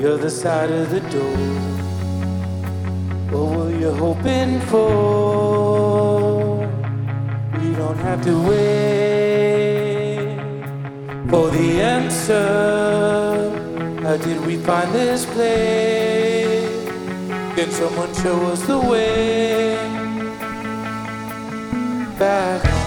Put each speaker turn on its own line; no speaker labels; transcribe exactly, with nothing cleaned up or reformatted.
other side of the door. What were you hoping for? We don't have to wait for the answer. How did we find this place? Can someone show us the way back home?